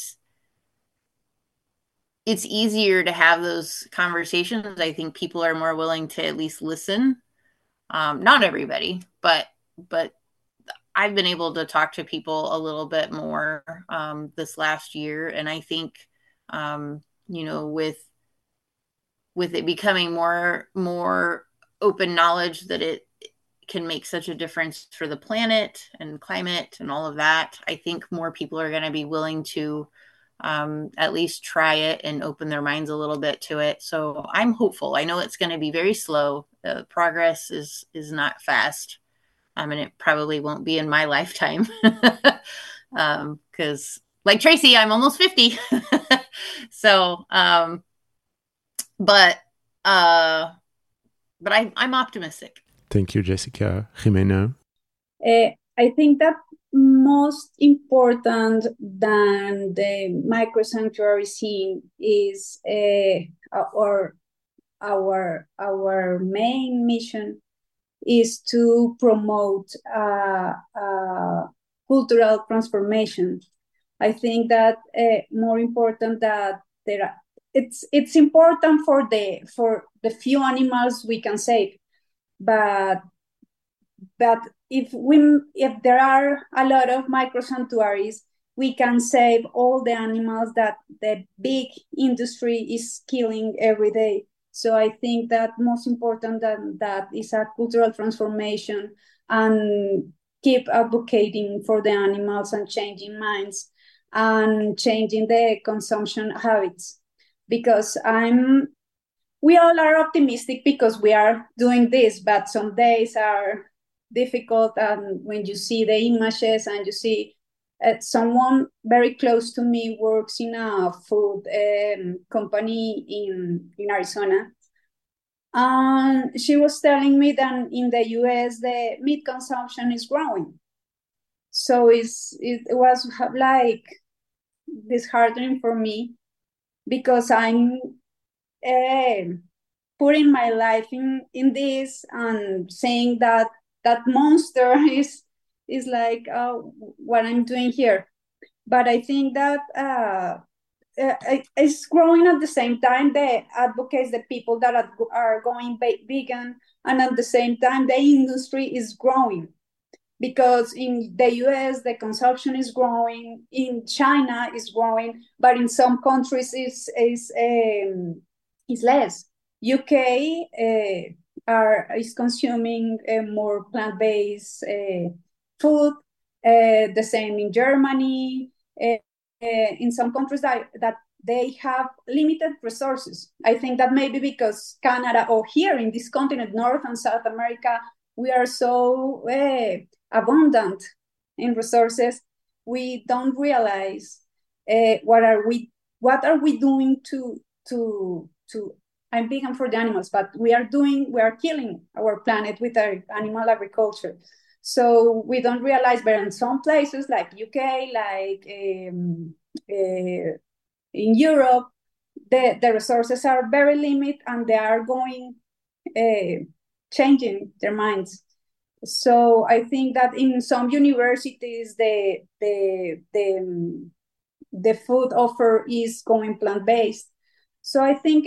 it's easier to have those conversations. I think people are more willing to at least listen. Not everybody, but I've been able to talk to people a little bit more this last year, and I think you know, with it becoming more open knowledge that it can make such a difference for the planet and climate and all of that, I think more people are going to be willing to at least try it and open their minds a little bit to it. So I'm hopeful. I know it's going to be very slow. Progress is not fast, and it probably won't be in my lifetime because, like Tracy, I'm almost 50. So, but I'm optimistic. Thank you, Jessica. Jimena? I think that most important than the micro sanctuary scene is or our main mission is to promote cultural transformation. I think that more important that it's important for the few animals we can save, but if there are a lot of micro sanctuaries, we can save all the animals that the big industry is killing every day. So I think that most important than that is a cultural transformation and keep advocating for the animals and changing minds and changing the consumption habits. Because we all are optimistic because we are doing this, but some days are difficult, and when you see the images and you see someone very close to me works in a food company in Arizona, and she was telling me that in the US the meat consumption is growing. So it was like disheartening for me because I'm putting my life in this and saying that monster is like what I'm doing here. But I think that it's growing at the same time. The advocates, the people that are going vegan, and at the same time the industry is growing, because in the US the consumption is growing, in China is growing, but in some countries is less. UK is consuming more plant-based food. The same in Germany. In some countries that they have limited resources. I think that maybe because Canada, or here in this continent, North and South America, we are so abundant in resources, we don't realize what are we doing to I'm vegan for the animals, but we are killing our planet with our animal agriculture. So we don't realize, but in some places like UK, like in Europe, the resources are very limited, and they are going changing their minds. So I think that in some universities, the food offer is going plant-based. So I think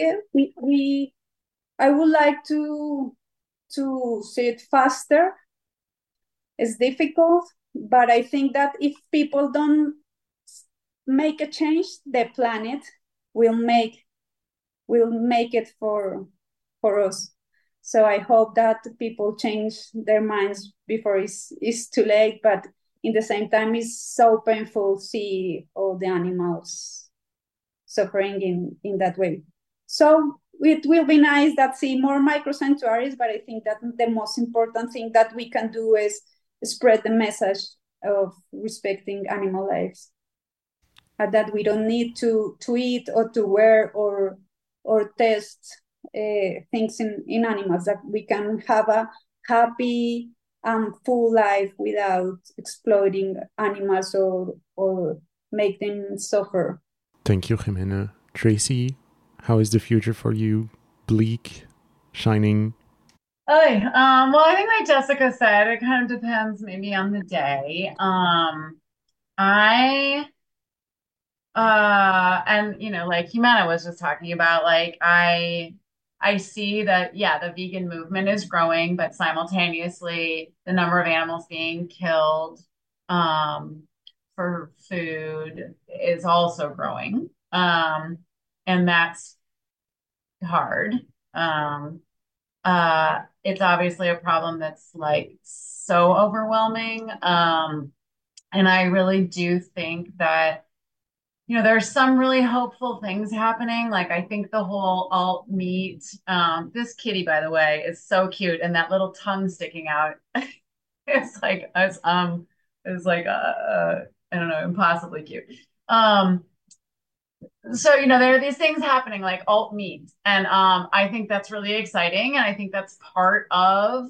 I would like to see it faster. It's difficult, but I think that if people don't make a change, the planet will make it for us. So I hope that people change their minds before it's too late. But in the same time, it's so painful to see all the animals suffering in that way. So it will be nice that see more micro sanctuaries, but I think that the most important thing that we can do is spread the message of respecting animal lives, and that we don't need to eat or to wear or test things in animals, that we can have a happy full life without exploiting animals or make them suffer. Thank you, Jimena. Tracy, how is the future for you? Bleak, shining? Well, I think like Jessica said, it kind of depends maybe on the day. I and like Humana was just talking about, like I see that, yeah, the vegan movement is growing, but simultaneously the number of animals being killed um for food is also growing. And that's hard. Um it's obviously a problem that's like so overwhelming. And I really do think that, there's some really hopeful things happening. Like I think the whole alt meat, this kitty, by the way, is so cute, and that little tongue sticking out, it's like I don't know, impossibly cute. Um, so there are these things happening like alt meat, and I think that's really exciting, and I think that's part of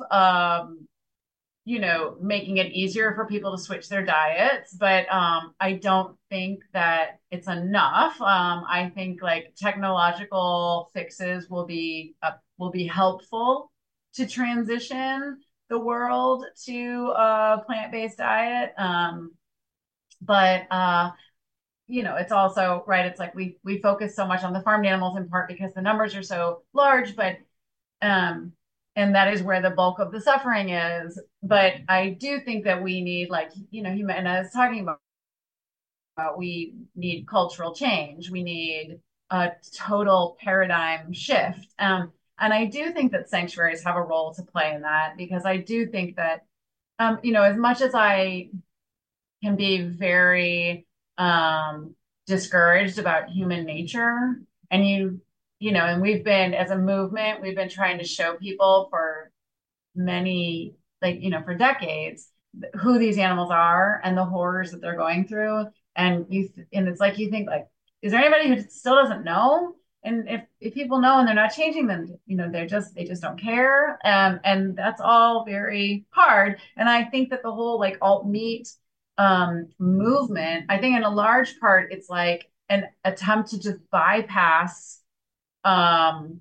making it easier for people to switch their diets. But I don't think that it's enough. I think like technological fixes will be helpful to transition the world to a plant-based diet. But it's also right. It's like we focus so much on the farmed animals in part because the numbers are so large, but um, and that is where the bulk of the suffering is. But I do think that we need, like, human, I was talking about, we need cultural change. We need a total paradigm shift. And I do think that sanctuaries have a role to play in that, because I do think that, as much as I can be very discouraged about human nature, and and we've been, as a movement, we've been trying to show people for many, like, for decades, who these animals are and the horrors that they're going through. And it's like, you think, like, is there anybody who still doesn't know? And if people know and they're not changing, then they just don't care. And that's all very hard. And I think that the whole like alt meat movement, I think in a large part it's like an attempt to just bypass um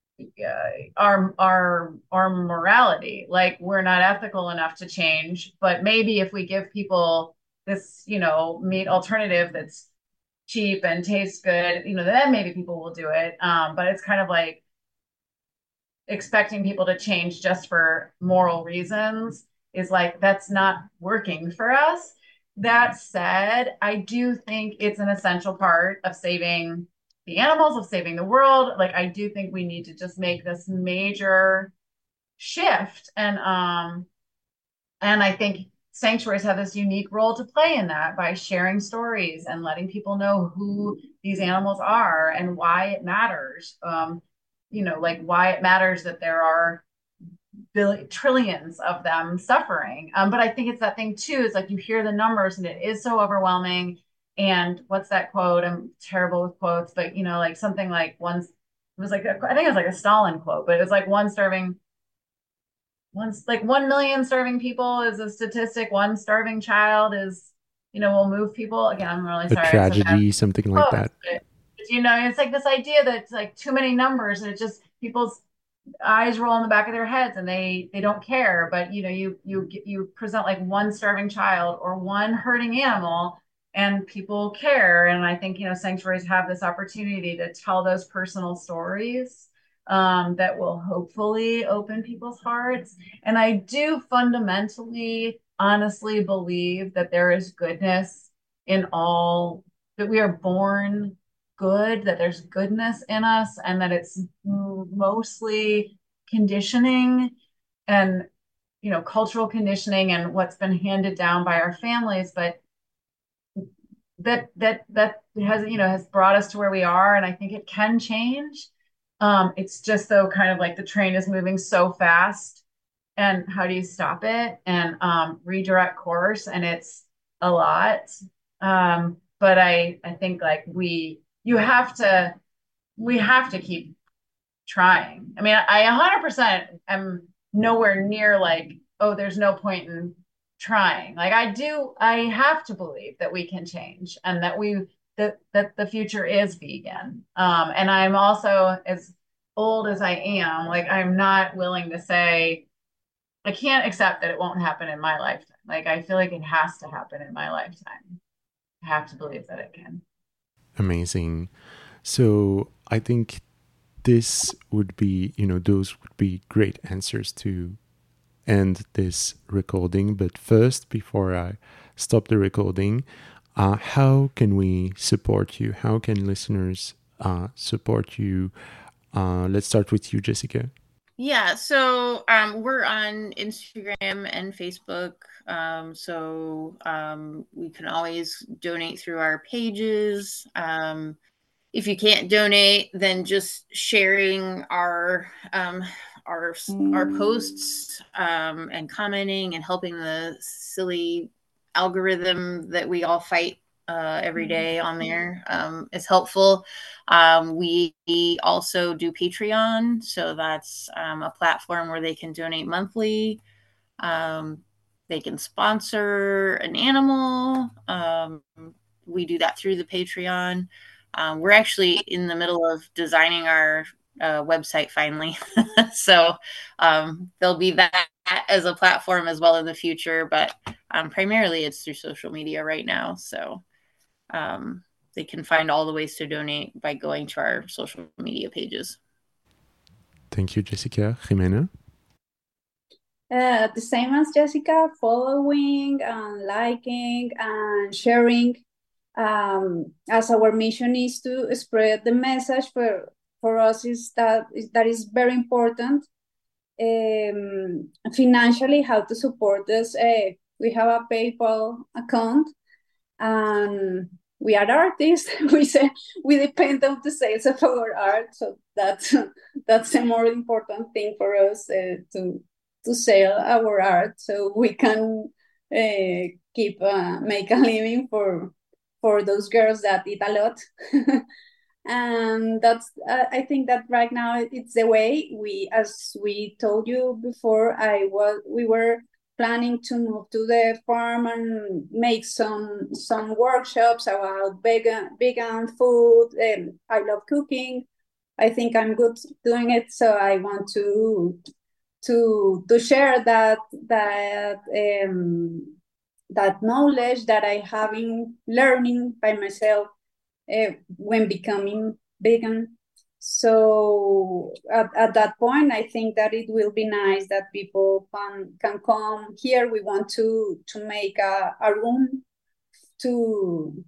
our morality. Like, we're not ethical enough to change, but maybe if we give people this meat alternative that's cheap and tastes good, then maybe people will do it. But it's kind of like expecting people to change just for moral reasons is like, that's not working for us. That said, I do think it's an essential part of saving the animals, of saving the world. Like, I do think we need to just make this major shift. And I think sanctuaries have this unique role to play in that, by sharing stories and letting people know who these animals are and why it matters. Like why it matters that there are trillions of them suffering. But I think it's that thing too, is like, you hear the numbers and it is so overwhelming. And what's that quote? I'm terrible with quotes, but like something like once, it was like, I think it was like a Stalin quote, but it was like like 1 million starving people is a statistic. One starving child is, will move people. Again, I'm really A sorry. tragedy, something like that. But, it's like this idea that it's like too many numbers, and it just, people's eyes roll in the back of their heads and they don't care. But you present like one starving child or one hurting animal, and people care. And I think sanctuaries have this opportunity to tell those personal stories that will hopefully open people's hearts. And I do fundamentally, honestly believe that there is goodness in all, that we are born good, that there's goodness in us, and that it's mostly conditioning and cultural conditioning and what's been handed down by our families. But that has brought us to where we are, and I think it can change. It's just, though, kind of like the train is moving so fast, and how do you stop it and redirect course? And it's a lot. But I think like we have to keep trying. I mean, I 100% am nowhere near like, oh, there's no point in trying. Like, I have to believe that we can change, and that we that the future is vegan. And I'm also, as old as I am, like I'm not willing to say I can't accept that it won't happen in my lifetime. Like I feel like it has to happen in my lifetime. I have to believe that it can. Amazing. So I think this would be, those would be great answers to end this recording. But first, before I stop the recording, how can we support you? How can listeners support you? Let's start with you, Jessica. Yeah, so we're on Instagram and Facebook. So we can always donate through our pages. If you can't donate, then just sharing our posts and commenting and helping the silly algorithm that we all fight every day on there is helpful. We also do Patreon, so that's a platform where they can donate monthly. They can sponsor an animal. We do that through the Patreon. We're actually in the middle of designing our website finally. So there'll be that as a platform as well in the future, but primarily it's through social media right now. So they can find all the ways to donate by going to our social media pages. Thank you, Jessica. Jimena? The same as Jessica, following and liking and sharing, as our mission is to spread the message for us is that is very important. Financially, how to support us. We have a PayPal account, and we are artists. We depend on the sales of our art, so that's a more important thing for us to sell our art, so we can keep make a living for those girls that eat a lot. And that's I think that right now it's the way as we told you before, we were planning to move to the farm and make some workshops about vegan food. I love cooking. I think I'm good doing it, so I want to share that knowledge that I have in learning by myself when becoming vegan. So at that point, I think that it will be nice that people can come here. We want to make a room to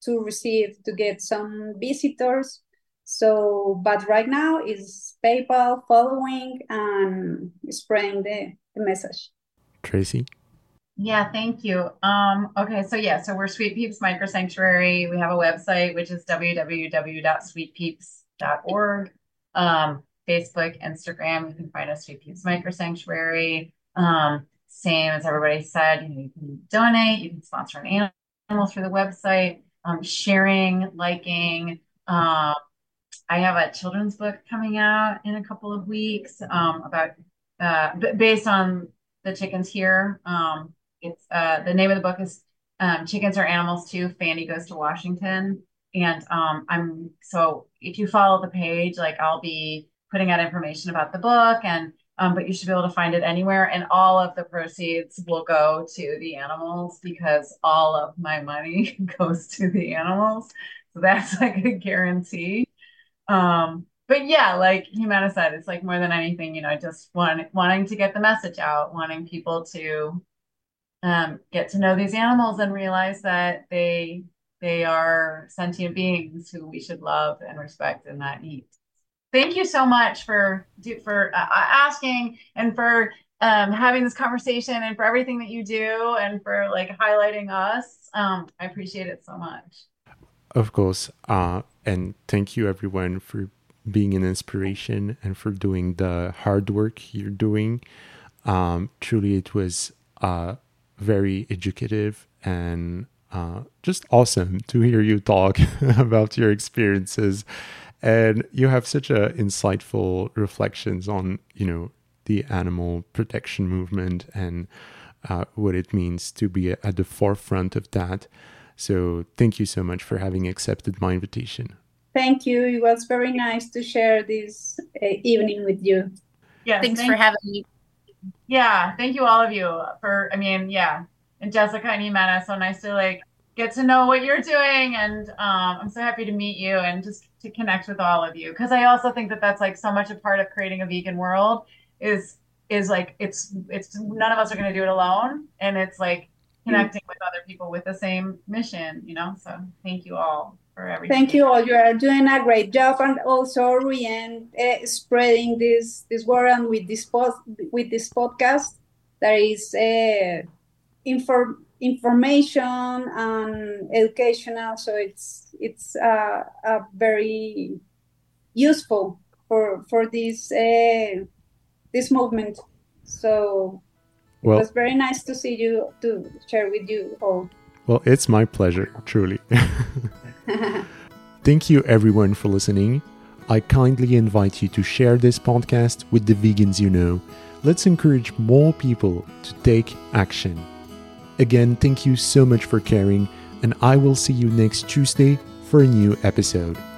get some visitors. So, but right now is PayPal, following and spreading the message. Tracy? Yeah, thank you. Okay, so we're Sweet Peeps Micro Sanctuary. We have a website, which is www.sweetpeeps.org. Facebook, Instagram, you can find us Sweet Peeps Micro Sanctuary. Same as everybody said, you can donate, you can sponsor an animal through the website, sharing, liking. I have a children's book coming out in a couple of weeks about based on the chickens here. It's the name of the book is Chickens Are Animals Too. Fanny Goes to Washington. And so if you follow the page, like I'll be putting out information about the book, and but you should be able to find it anywhere. And all of the proceeds will go to the animals because all of my money goes to the animals. So that's like a guarantee. But yeah, like Jimena said, it's like more than anything, just wanting to get the message out, wanting people to get to know these animals and realize that they are sentient beings who we should love and respect and not eat. Thank you so much for asking and for having this conversation and for everything that you do and for like highlighting us. I appreciate it so much. Of course. And thank you everyone for being an inspiration and for doing the hard work you're doing. Truly, it was very educative and just awesome to hear you talk about your experiences. And you have such a insightful reflections on, the animal protection movement and what it means to be at the forefront of that. So thank you so much for having accepted my invitation. Thank you. It was very nice to share this evening with you. Yes, Thanks for having me. Yeah, thank you all of you for, and Jessica and Jimena, so nice to get to know what you're doing, and I'm so happy to meet you and just to connect with all of you, because I also think that that's like so much a part of creating a vegan world is like it's none of us are going to do it alone, and it's like connecting with other people with the same mission, so thank you all for everything. Thank you all. You are doing a great job, and also Ryan spreading this word, and with this podcast that is information and educational, so it's very useful for this this movement. So it was very nice to see you, to share with you all. Well, it's my pleasure, truly. Thank you everyone for listening. I kindly invite you to share this podcast with the vegans you know. Let's encourage more people to take action. Again, thank you so much for caring, and I will see you next Tuesday for a new episode.